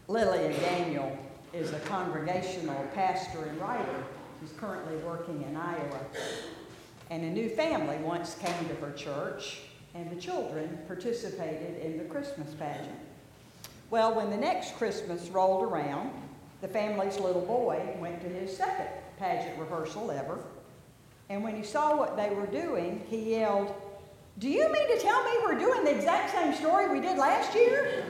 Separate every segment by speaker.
Speaker 1: Lillian Daniel is a congregational pastor and writer who's currently working in Iowa. And a new family once came to her church, and the children participated in the Christmas pageant. Well, when the next Christmas rolled around, the family's little boy went to his second pageant rehearsal ever. And when he saw what they were doing, he yelled, "Do you mean to tell me we're doing the exact same story we did last year?"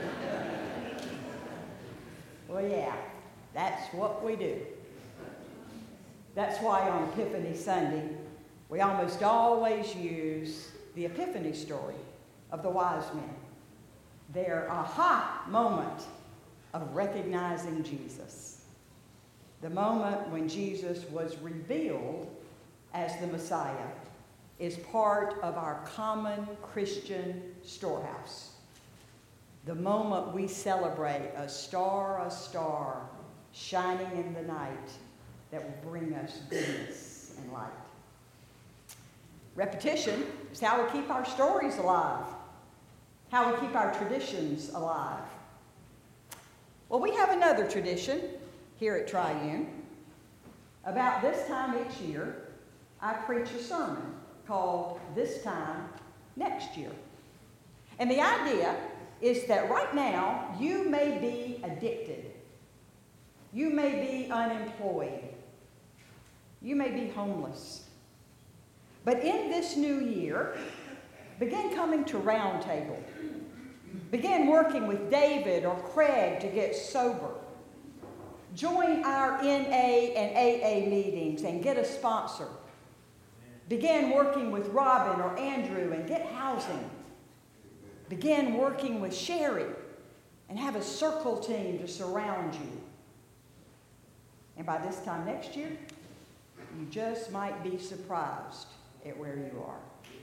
Speaker 1: Well, yeah, that's what we do. That's why on Epiphany Sunday, we almost always use the Epiphany story of the wise men. Their aha moment of recognizing Jesus. The moment when Jesus was revealed as the Messiah is part of our common Christian storehouse. The moment we celebrate a star shining in the night that will bring us goodness and light. Repetition is how we keep our stories alive, how we keep our traditions alive. Well, we have another tradition here at Triune. About this time each year, I preach a sermon called This Time Next Year. And the idea is that right now, you may be addicted. You may be unemployed. You may be homeless. But in this new year, begin coming to Roundtable. Begin working with David or Craig to get sober. Join our NA and AA meetings and get a sponsor. Begin working with Robin or Andrew and get housing. Begin working with Sherry and have a circle team to surround you. And by this time next year, you just might be surprised at where you are.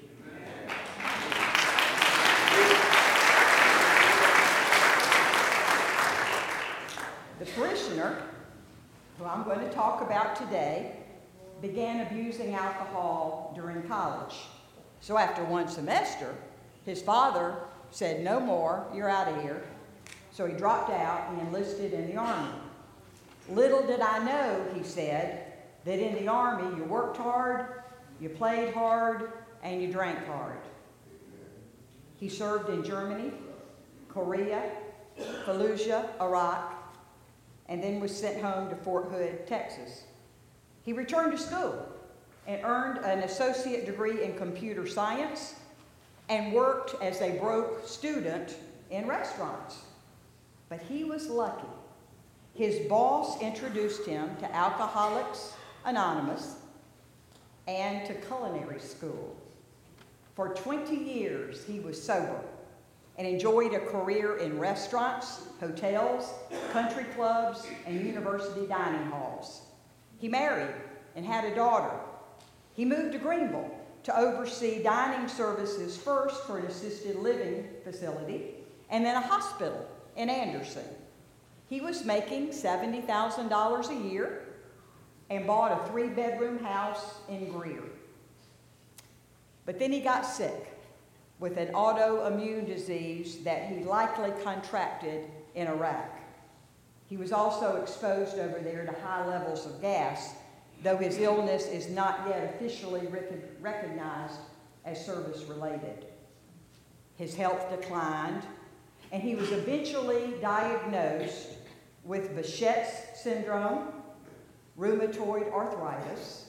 Speaker 1: The parishioner, who I'm going to talk about today, began abusing alcohol during college. So after one semester, his father said, "No more, you're out of here." So he dropped out and enlisted in the Army. "Little did I know," he said, "that in the Army you worked hard, you played hard, and you drank hard." He served in Germany, Korea, Fallujah, Iraq, and then was sent home to Fort Hood, Texas. He returned to school and earned an associate degree in computer science and worked as a broke student in restaurants. But he was lucky. His boss introduced him to Alcoholics Anonymous and to culinary school. For 20 years, he was sober and enjoyed a career in restaurants, hotels, country clubs, and university dining halls. He married and had a daughter. He moved to Greenville to oversee dining services first for an assisted living facility and then a hospital in Anderson. He was making $70,000 a year and bought a 3-bedroom house in Greer. But then he got sick with an autoimmune disease that he likely contracted in Iraq. He was also exposed over there to high levels of gas, though his illness is not yet officially recognized as service-related. His health declined, and he was eventually diagnosed with Behçet's syndrome, rheumatoid arthritis,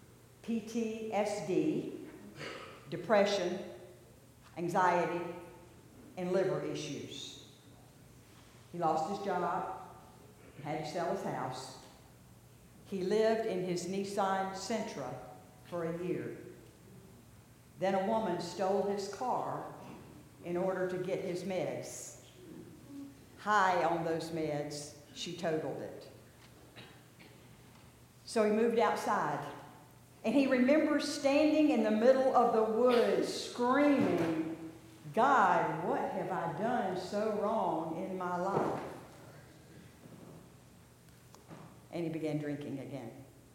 Speaker 1: PTSD, depression, anxiety, and liver issues. He lost his job, had to sell his house. He lived in his Nissan Sentra for a year. Then a woman stole his car in order to get his meds. High on those meds, she totaled it. So he moved outside, and he remembers standing in the middle of the woods screaming, "God, what have I done so wrong in my life?" And he began drinking again.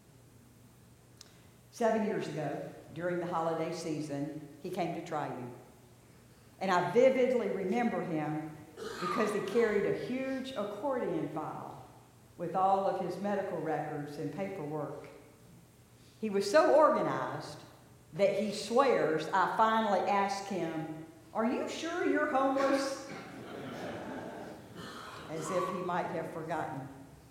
Speaker 1: 7 years ago, during the holiday season, he came to Triune. And I vividly remember him because he carried a huge accordion file with all of his medical records and paperwork. He was so organized that he swears I finally asked him, "Are you sure you're homeless?" As if he might have forgotten.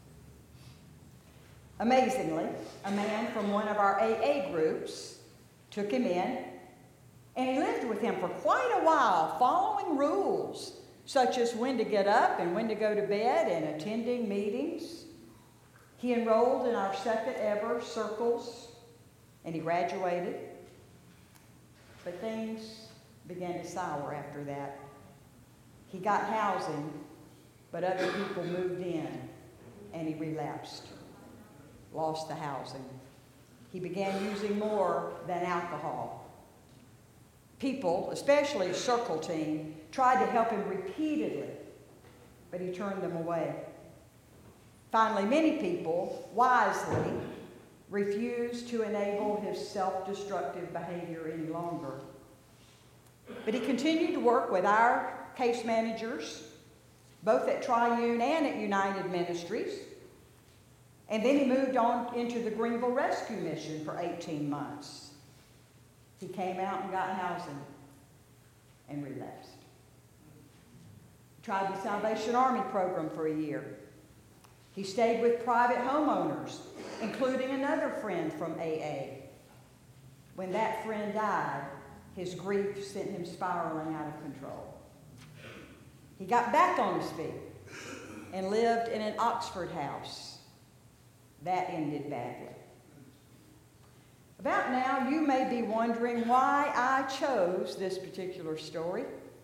Speaker 1: Amazingly, a man from one of our AA groups took him in, and he lived with him for quite a while, following rules such as when to get up and when to go to bed and attending meetings. He enrolled in our second ever circles, and he graduated. But things began to sour after that. He got housing, but other people moved in, and he relapsed. Lost the housing. He began using more than alcohol. People, especially his circle team, tried to help him repeatedly, but he turned them away. Finally, many people wisely refused to enable his self-destructive behavior any longer. But he continued to work with our case managers, both at Triune and at United Ministries. And then he moved on into the Greenville Rescue Mission for 18 months. He came out and got housing and relapsed. He tried the Salvation Army program for a year. He stayed with private homeowners, including another friend from AA. When that friend died, his grief sent him spiraling out of control. He got back on his feet and lived in an Oxford house. That ended badly. About now, you may be wondering why I chose this particular story.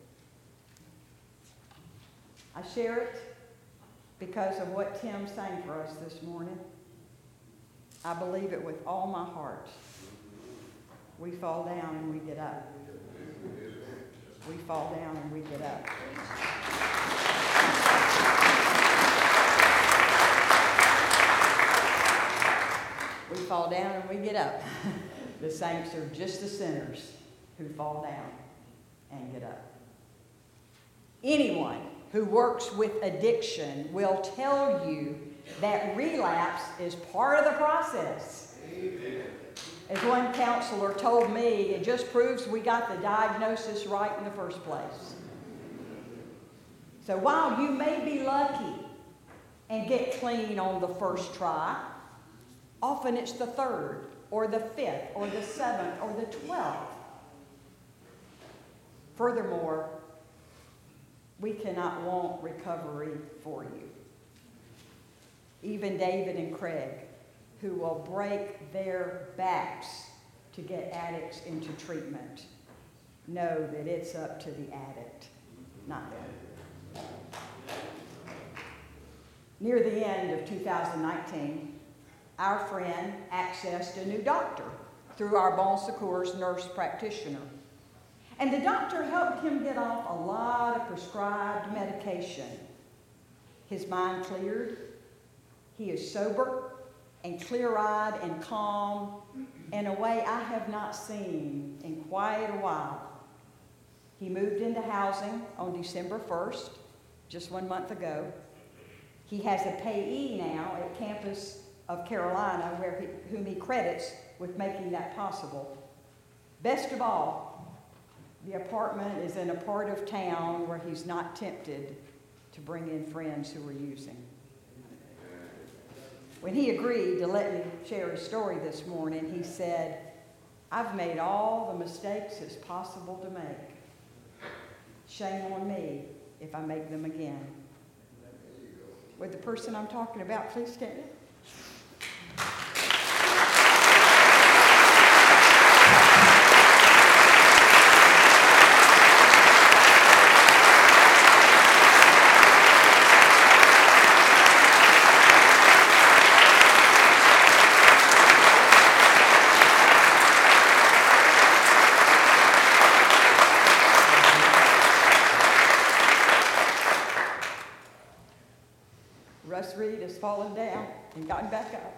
Speaker 1: I share it because of what Tim sang for us this morning. I believe it with all my heart. We fall down and we get up. We fall down and we get up. We fall down and we get up. The saints are just the sinners who fall down and get up. Anyone who works with addiction will tell you that relapse is part of the process. Amen. As one counselor told me, it just proves we got the diagnosis right in the first place. So while you may be lucky and get clean on the first try, often it's the third, or the fifth, or the seventh, or the 12th. Furthermore, we cannot want recovery for you. Even David and Craig, who will break their backs to get addicts into treatment, know that it's up to the addict, not them. Near the end of 2019, our friend accessed a new doctor through our Bon Secours nurse practitioner. And the doctor helped him get off a lot of prescribed medication. His mind cleared. He is sober and clear-eyed and calm in a way I have not seen in quite a while. He moved into housing on December 1st, just 1 month ago. He has a payee now at campus of Carolina, whom he credits with making that possible. Best of all, the apartment is in a part of town where he's not tempted to bring in friends who are using. When he agreed to let me share his story this morning, he said, "I've made all the mistakes it's possible to make. Shame on me if I make them again." Would the person I'm talking about please stand up? Russ Reed has fallen down and gotten back up.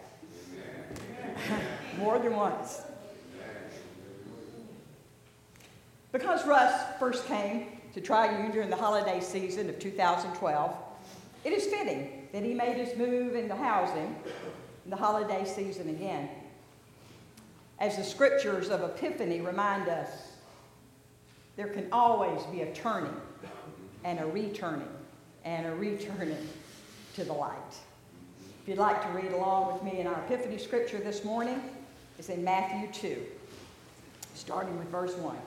Speaker 1: More than once. Because Russ first came to Triune during the holiday season of 2012, it is fitting that he made his move into housing in the holiday season again. As the scriptures of Epiphany remind us, there can always be a turning and a returning and a returning to the light. If you'd like to read along with me in our Epiphany scripture this morning, it's in Matthew 2, starting with verse 1.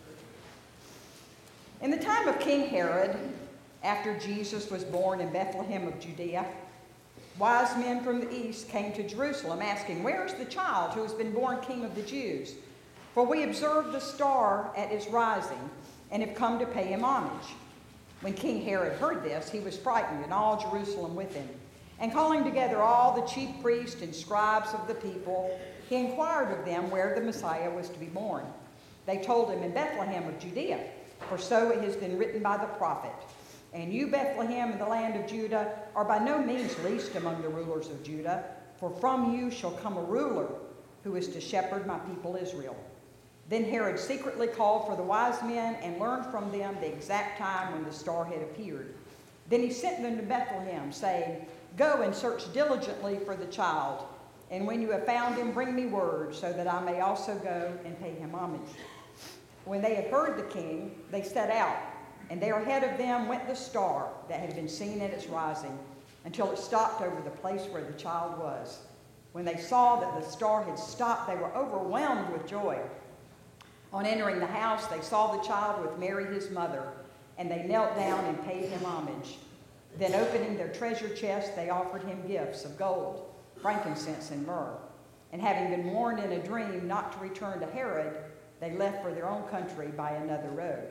Speaker 1: In the time of King Herod, after Jesus was born in Bethlehem of Judea, wise men from the east came to Jerusalem asking, "Where is the child who has been born King of the Jews? For we observed the star at his rising and have come to pay him homage." When King Herod heard this, he was frightened, and all Jerusalem with him. And calling together all the chief priests and scribes of the people, he inquired of them where the Messiah was to be born. They told him, "In Bethlehem of Judea, for so it has been written by the prophet. And you, Bethlehem, in the land of Judah, are by no means least among the rulers of Judah, for from you shall come a ruler who is to shepherd my people Israel." Then Herod secretly called for the wise men and learned from them the exact time when the star had appeared. Then he sent them to Bethlehem, saying, "Go and search diligently for the child, and when you have found him, bring me word, so that I may also go and pay him homage." When they had heard the king, they set out, and there ahead of them went the star that had been seen at its rising, until it stopped over the place where the child was. When they saw that the star had stopped, they were overwhelmed with joy. On entering the house, they saw the child with Mary his mother, and they knelt down and paid him homage. Then opening their treasure chest, they offered him gifts of gold, frankincense, and myrrh. And having been warned in a dream not to return to Herod, they left for their own country by another road.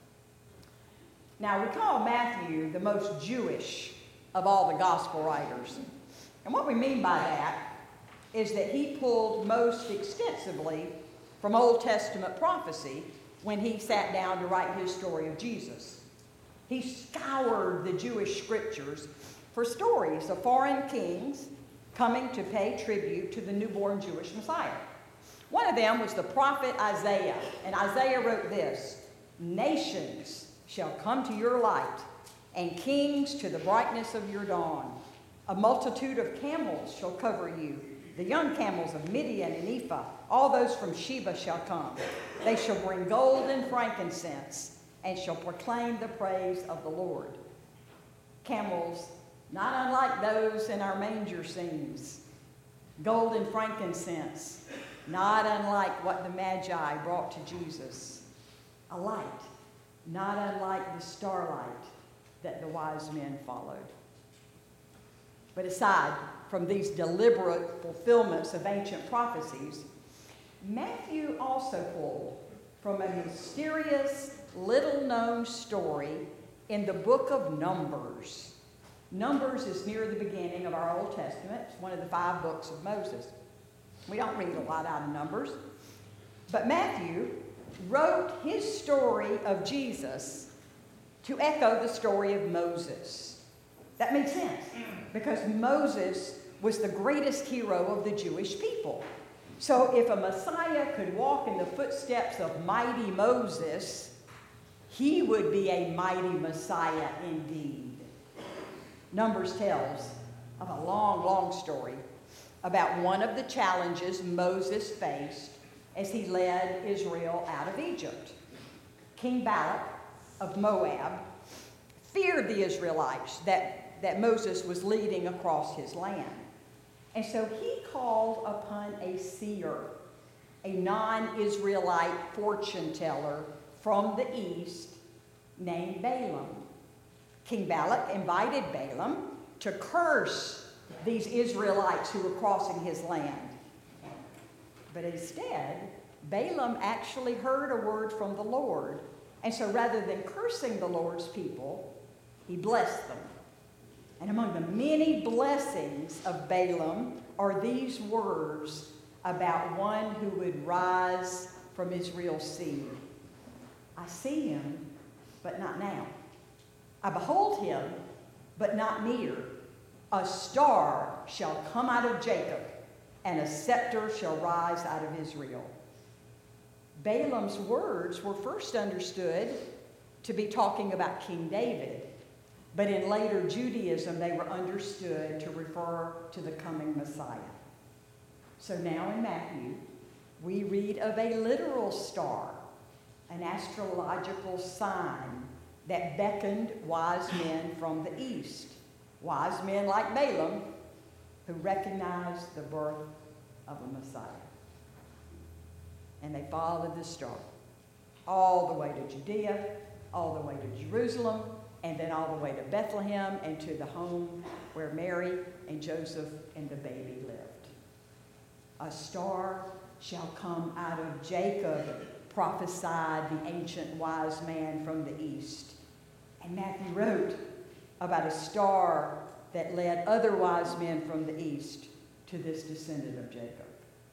Speaker 1: Now, we call Matthew the most Jewish of all the gospel writers. And what we mean by that is that he pulled most extensively from Old Testament prophecy when he sat down to write his story of Jesus. He scoured the Jewish scriptures for stories of foreign kings coming to pay tribute to the newborn Jewish Messiah. One of them was the prophet Isaiah, and Isaiah wrote this: "Nations shall come to your light, and kings to the brightness of your dawn. A multitude of camels shall cover you, the young camels of Midian and Ephah, all those from Sheba shall come. They shall bring gold and frankincense, and shall proclaim the praise of the Lord." Camels, not unlike those in our manger scenes. Gold and frankincense, not unlike what the Magi brought to Jesus. A light, not unlike the starlight that the wise men followed. But aside from these deliberate fulfillments of ancient prophecies, Matthew also pulled from a mysterious, little-known story in the book of Numbers. Numbers is near the beginning of our Old Testament. It's one of the 5 books of Moses. We don't read a lot out of Numbers. But Matthew wrote his story of Jesus to echo the story of Moses. That makes sense, because Moses was the greatest hero of the Jewish people. So if a Messiah could walk in the footsteps of mighty Moses, he would be a mighty Messiah indeed. Numbers tells of a long, long story about one of the challenges Moses faced as he led Israel out of Egypt. King Balak of Moab feared the Israelites that Moses was leading across his land. And so he called upon a seer, a non-Israelite fortune teller from the east named Balaam. King Balak invited Balaam to curse these Israelites who were crossing his land. But instead, Balaam actually heard a word from the Lord. And so rather than cursing the Lord's people, he blessed them. And among the many blessings of Balaam are these words about one who would rise from Israel's seed. "I see him, but not now. I behold him, but not near. A star shall come out of Jacob, and a scepter shall rise out of Israel." Balaam's words were first understood to be talking about King David, but in later Judaism, they were understood to refer to the coming Messiah. So now in Matthew, we read of a literal star, an astrological sign that beckoned wise men from the east, wise men like Balaam, who recognized the birth of a Messiah. And they followed the star all the way to Judea, all the way to Jerusalem, and then all the way to Bethlehem and to the home where Mary and Joseph and the baby lived. A star shall come out of Jacob, prophesied the ancient wise man from the east. And Matthew wrote about a star that led other wise men from the east to this descendant of Jacob.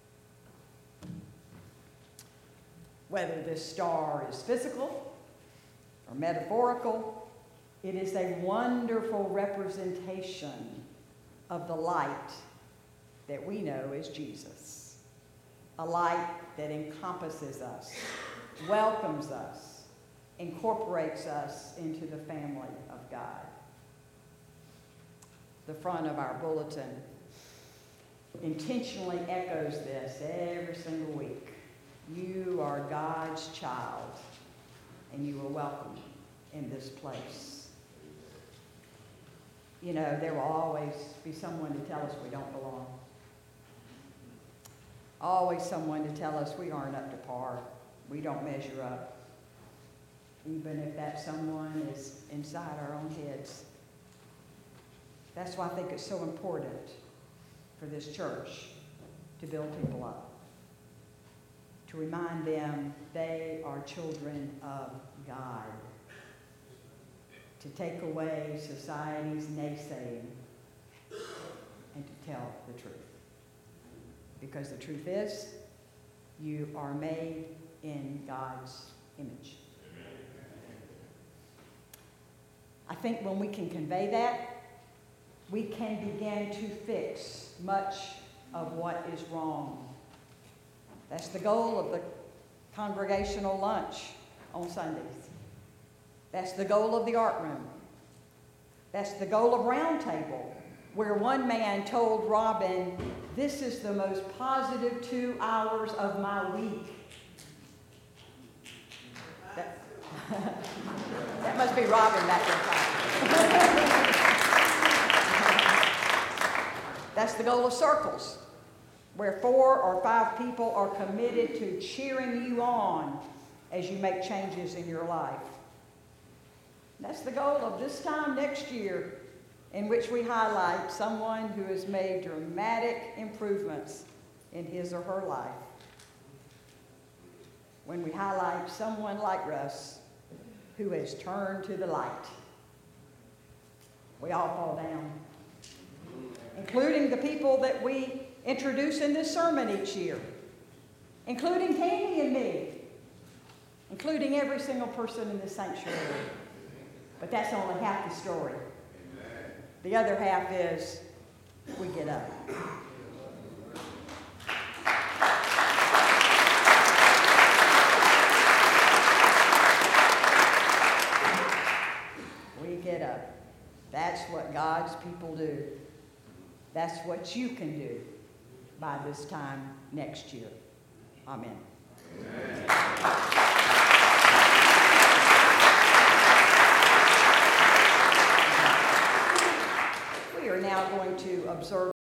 Speaker 1: Whether this star is physical or metaphorical, it is a wonderful representation of the light that we know as Jesus. A light that encompasses us, welcomes us, incorporates us into the family of God. The front of our bulletin intentionally echoes this every single week. You are God's child, and you are welcome in this place. You know, there will always be someone to tell us we don't belong. Always someone to tell us we aren't up to par. We don't measure up. Even if that someone is inside our own heads. That's why I think it's so important for this church to build people up. To remind them they are children of God. To take away society's naysaying and to tell the truth. Because the truth is, you are made in God's image. I think when we can convey that, we can begin to fix much of what is wrong. That's the goal of the congregational lunch on Sundays. That's the goal of the art room. That's the goal of Round Table, where one man told Robin, "This is the most positive 2 hours of my week." That must be Robin back there. That's the goal of Circles, where 4 or 5 people are committed to cheering you on as you make changes in your life. That's the goal of this time next year, in which we highlight someone who has made dramatic improvements in his or her life. When we highlight someone like Russ, who has turned to the light. We all fall down, including the people that we introduce in this sermon each year, including Tammy and me, including every single person in this sanctuary. But that's only half the story. The other half is we get up. We get up. That's what God's people do. That's what you can do by this time next year. Amen. We are now going to observe